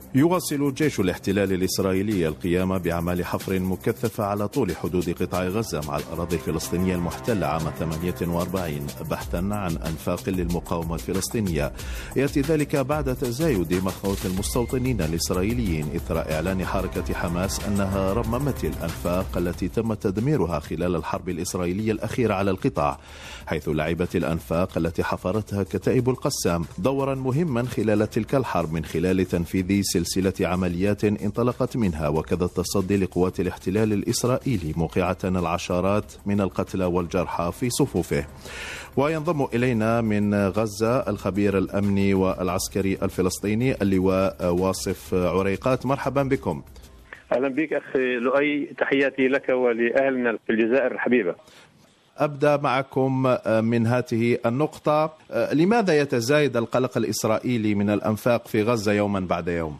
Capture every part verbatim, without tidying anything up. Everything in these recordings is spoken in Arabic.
يواصل جيش الاحتلال الإسرائيلي القيام بأعمال حفر مكثفة على طول حدود قطاع غزة مع الأراضي الفلسطينية المحتلة عام ثمانية وأربعين بحثا عن أنفاق للمقاومة الفلسطينية. يأتي ذلك بعد تزايد مخاوف المستوطنين الإسرائيليين إثر إعلان حركة حماس أنها رممت الأنفاق التي تم تدميرها خلال الحرب الإسرائيلية الأخيرة على القطاع، حيث لعبت الأنفاق التي حفرتها كتائب القسام دورا مهما خلال تلك الحرب من خلال تنفيذ سلسلة عمليات انطلقت منها وكذا التصدي لقوات الاحتلال الإسرائيلي موقعة العشرات من القتلى والجرحى في صفوفه. وينضم إلينا من غزة الخبير الأمني والعسكري الفلسطيني اللواء واصف عريقات. مرحبا بكم. أهلا بك أخي لؤي، تحياتي لك ولأهلنا في الجزائر الحبيبة. أبدأ معكم من هذه النقطة، لماذا يتزايد القلق الإسرائيلي من الأنفاق في غزة يوما بعد يوم؟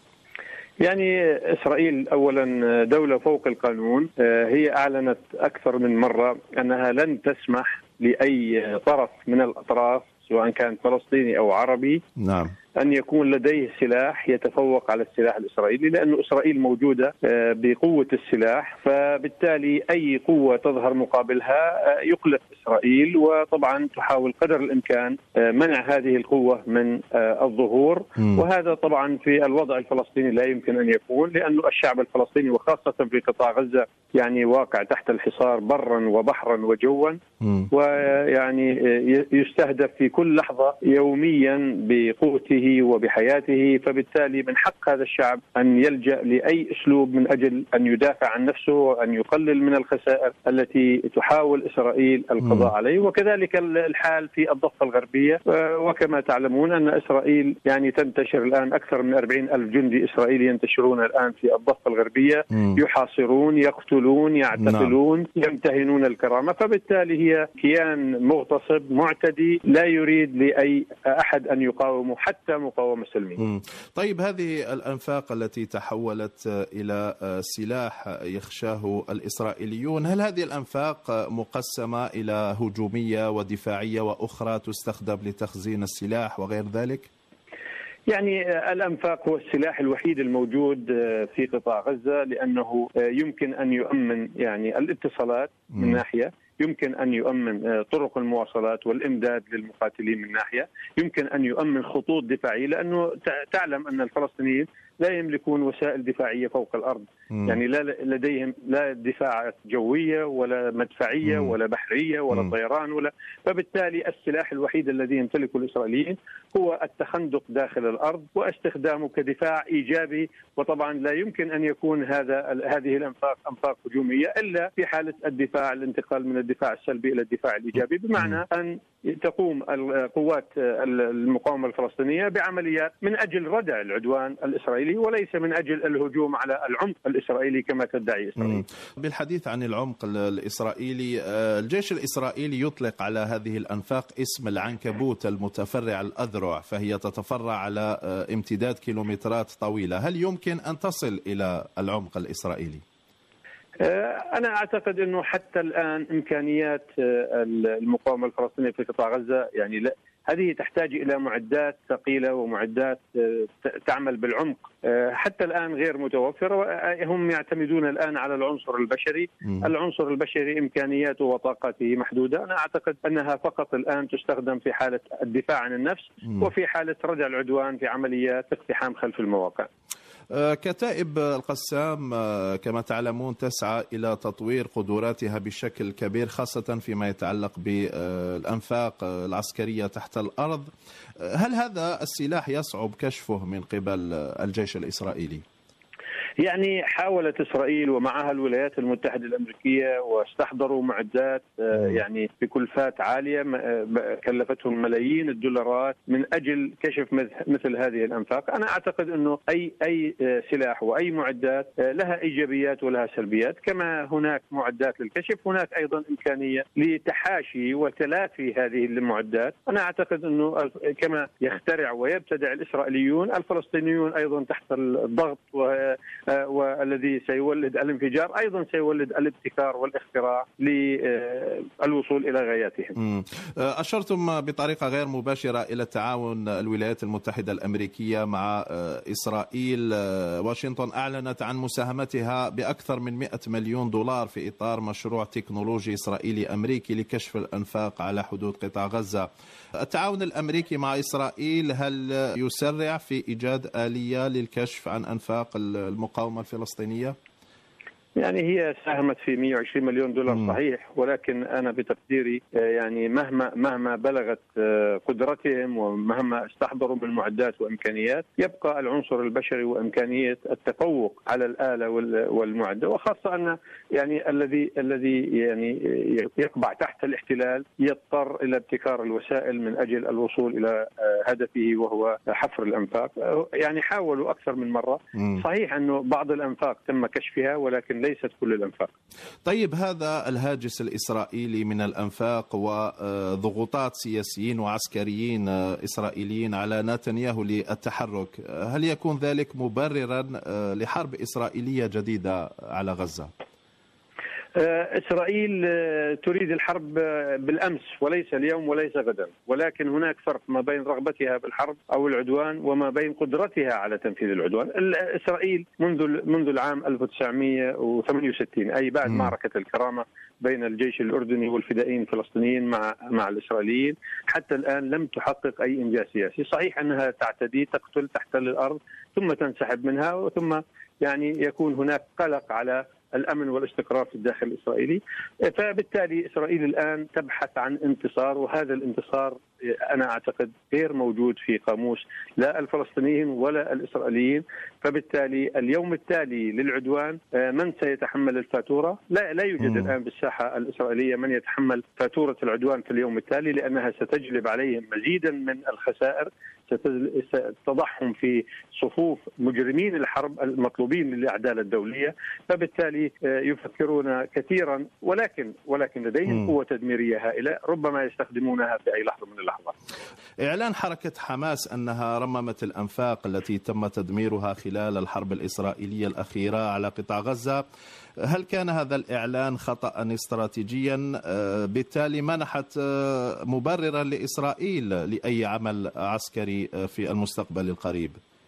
يعني إسرائيل أولا دولة فوق القانون، هي أعلنت أكثر من مرة أنها لن تسمح لأي طرف من الأطراف سواء كان فلسطيني أو عربي نعم أن يكون لديه سلاح يتفوق على السلاح الإسرائيلي، لأن إسرائيل موجودة بقوة السلاح، فبالتالي أي قوة تظهر مقابلها يقلق إسرائيل، وطبعا تحاول قدر الإمكان منع هذه القوة من الظهور. م. وهذا طبعا في الوضع الفلسطيني لا يمكن أن يكون، لأن الشعب الفلسطيني وخاصة في قطاع غزة يعني واقع تحت الحصار برا وبحرا وجوا، م. ويعني يستهدف في كل لحظة يوميا بقوته وبحياته، فبالتالي من حق هذا الشعب أن يلجأ لأي أسلوب من أجل أن يدافع عن نفسه وأن يقلل من الخسائر التي تحاول إسرائيل القضاء م. عليه. وكذلك الحال في الضفة الغربية، وكما تعلمون أن إسرائيل يعني تنتشر الآن أكثر من أربعين ألف جندي إسرائيلي ينتشرون الآن في الضفة الغربية، م. يحاصرون، يقتلون، يعتقلون، م. يمتهنون الكرامة، فبالتالي هي كيان مغتصب معتدي لا يريد لأي أحد أن يقاومه حتى مقاومة سلمية. طيب، هذه الأنفاق التي تحولت إلى سلاح يخشاه الإسرائيليون، هل هذه الأنفاق مقسمة إلى هجومية ودفاعية وأخرى تستخدم لتخزين السلاح وغير ذلك؟ يعني الأنفاق هو السلاح الوحيد الموجود في قطاع غزة، لأنه يمكن أن يؤمن يعني الاتصالات من ناحية، يمكن أن يؤمن طرق المواصلات والإمداد للمقاتلين من ناحية، يمكن أن يؤمن خطوط دفاعية، لأنه تعلم أن الفلسطينيين لا يملكون وسائل دفاعية فوق الأرض. مم. يعني لا لديهم لا دفاعات جوية ولا مدفعية مم. ولا بحرية ولا مم. طيران ولا، فبالتالي السلاح الوحيد الذي يمتلكه الإسرائيليين هو التخندق داخل الأرض واستخدامه كدفاع إيجابي. وطبعا لا يمكن أن يكون هذا هذه الأنفاق أنفاق هجومية إلا في حالة الدفاع، الانتقال من الدفاع السلبي إلى الدفاع الإيجابي، بمعنى أن تقوم القوات المقاومة الفلسطينية بعمليات من أجل ردع العدوان الإسرائيلي وليس من أجل الهجوم على العمق الإسرائيلي كما تدعي إسرائيل. بالحديث عن العمق الإسرائيلي، الجيش الإسرائيلي يطلق على هذه الأنفاق اسم العنكبوت المتفرع الأذرع، فهي تتفرع على امتداد كيلومترات طويلة. هل يمكن أن تصل إلى العمق الإسرائيلي؟ أنا أعتقد أنه حتى الآن إمكانيات المقاومة الفلسطينية في قطاع غزة يعني لا، هذه تحتاج إلى معدات ثقيلة ومعدات تعمل بالعمق، حتى الآن غير متوفرة. هم يعتمدون الآن على العنصر البشري. م. العنصر البشري إمكانياته وطاقته محدودة. أنا أعتقد أنها فقط الآن تستخدم في حالة الدفاع عن النفس م. وفي حالة ردع العدوان في عمليات اقتحام خلف المواقع. كتائب القسام كما تعلمون تسعى إلى تطوير قدراتها بشكل كبير، خاصة فيما يتعلق بالأنفاق العسكرية تحت الأرض. هل هذا السلاح يصعب كشفه من قبل الجيش الإسرائيلي؟ يعني حاولت إسرائيل ومعها الولايات المتحدة الأمريكية واستحضروا معدات يعني بكلفات عالية كلفتهم ملايين الدولارات من أجل كشف مثل هذه الأنفاق. أنا أعتقد أنه أي أي سلاح وأي معدات لها إيجابيات ولها سلبيات، كما هناك معدات للكشف هناك أيضا إمكانية لتحاشي وتلافي هذه المعدات. أنا أعتقد أنه كما يخترع ويبتدع الإسرائيليون، الفلسطينيون أيضا تحت الضغط والذي سيولد الانفجار أيضا سيولد الابتكار والاختراع للوصول إلى غاياتهم. أشرتم بطريقة غير مباشرة إلى تعاون الولايات المتحدة الأمريكية مع إسرائيل. واشنطن أعلنت عن مساهمتها بأكثر من مئة مليون دولار في إطار مشروع تكنولوجي إسرائيلي أمريكي لكشف الأنفاق على حدود قطاع غزة. التعاون الأمريكي مع إسرائيل هل يسرع في إيجاد آلية للكشف عن أنفاق المقاومة الفلسطينية؟ يعني هي ساهمت في مئة وعشرين مليون دولار م. صحيح، ولكن أنا بتقديري يعني مهما مهما بلغت قدرتهم ومهما استحضروا من معدات وإمكانيات، يبقى العنصر البشري وإمكانية التفوق على الآلة والمعدة، وخاصة أن يعني الذي الذي يعني يقبع تحت الاحتلال يضطر إلى ابتكار الوسائل من أجل الوصول إلى هدفه وهو حفر الأنفاق. يعني حاولوا أكثر من مرة م. صحيح أنه بعض الأنفاق تم كشفها ولكن ليست كل الأنفاق. طيب، هذا الهاجس الإسرائيلي من الأنفاق وضغوطات سياسيين وعسكريين إسرائيليين على نتنياهو للتحرك، هل يكون ذلك مبررا لحرب إسرائيلية جديدة على غزة؟ إسرائيل تريد الحرب بالأمس وليس اليوم وليس غدا، ولكن هناك فرق ما بين رغبتها بالحرب أو العدوان وما بين قدرتها على تنفيذ العدوان. إسرائيل منذ منذ العام ألف وتسعمئة وثمانية وستين، أي بعد م. معركة الكرامة بين الجيش الأردني والفدائيين الفلسطينيين مع مع الإسرائيليين، حتى الآن لم تحقق أي إنجاز سياسي. صحيح أنها تعتدي، تقتل، تحتل الأرض ثم تنسحب منها، وثم يعني يكون هناك قلق على الأمن والاستقرار في الداخل الإسرائيلي. فبالتالي إسرائيل الآن تبحث عن انتصار، وهذا الانتصار أنا أعتقد غير موجود في قاموس لا الفلسطينيين ولا الإسرائيليين. فبالتالي اليوم التالي للعدوان من سيتحمل الفاتورة؟ لا لا يوجد م. الآن بالساحة الإسرائيلية من يتحمل فاتورة العدوان في اليوم التالي، لأنها ستجلب عليهم مزيدا من الخسائر، ستضعهم في صفوف مجرمين الحرب المطلوبين للعدالة الدولية. فبالتالي يفكرون كثيرا، ولكن ولكن لديهم قوة تدميرية هائلة ربما يستخدمونها في أي لحظة من اللحظات. إعلان حركة حماس أنها رممت الأنفاق التي تم تدميرها خلال الحرب الإسرائيلية الأخيرة على قطاع غزة، هل كان هذا الإعلان خطأ استراتيجيا بالتالي منحت مبررا لإسرائيل لأي عمل عسكري في المستقبل القريب؟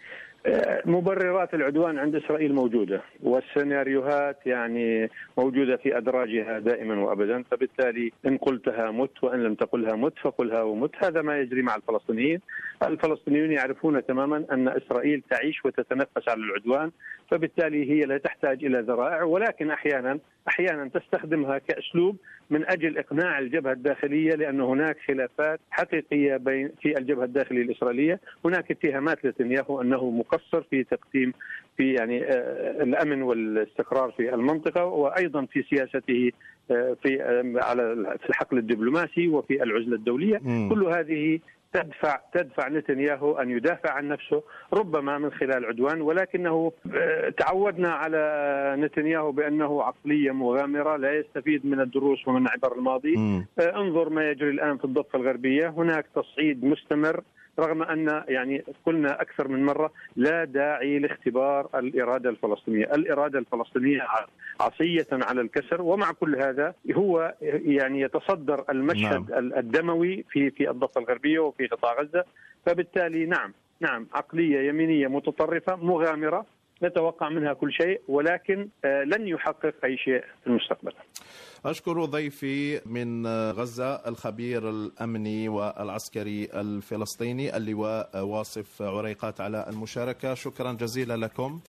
مبررات العدوان عند إسرائيل موجودة، والسيناريوهات يعني موجودة في أدراجها دائما وأبدا. فبالتالي إن قلتها مت وإن لم تقلها مت فقلها ومت. هذا ما يجري مع الفلسطينيين. الفلسطينيون يعرفون تماما أن إسرائيل تعيش وتتنفس على العدوان، فبالتالي هي لا تحتاج إلى ذرائع، ولكن أحيانا أحيانا تستخدمها كأسلوب من أجل إقناع الجبهة الداخلية، لأن هناك خلافات حقيقية بين في الجبهة الداخلية الإسرائيلية. هناك اتهامات لنتنياهو أنه مقصر في تقديم في يعني الأمن والاستقرار في المنطقة، وأيضا في سياسته في على في الحقل الدبلوماسي وفي العزلة الدولية. م. كل هذه تدفع تدفع نتنياهو أن يدافع عن نفسه ربما من خلال عدوان، ولكنه تعودنا على نتنياهو بأنه عقلية مغامرة لا يستفيد من الدروس ومن عبر الماضي. م. انظر ما يجري الآن في الضفة الغربية، هناك تصعيد مستمر، رغم أن يعني قلنا أكثر من مرة لا داعي لاختبار الإرادة الفلسطينية. الإرادة الفلسطينية عصية على الكسر، ومع كل هذا هو يعني يتصدر المشهد نعم. الدموي في في الضفة الغربية وفي قطاع غزة. فبالتالي نعم نعم عقلية يمينية متطرفة مغامرة نتوقع منها كل شيء، ولكن لن يحقق أي شيء في المستقبل. أشكر ضيفي من غزة الخبير الأمني والعسكري الفلسطيني اللواء واصف عريقات على المشاركة. شكرا جزيلا لكم.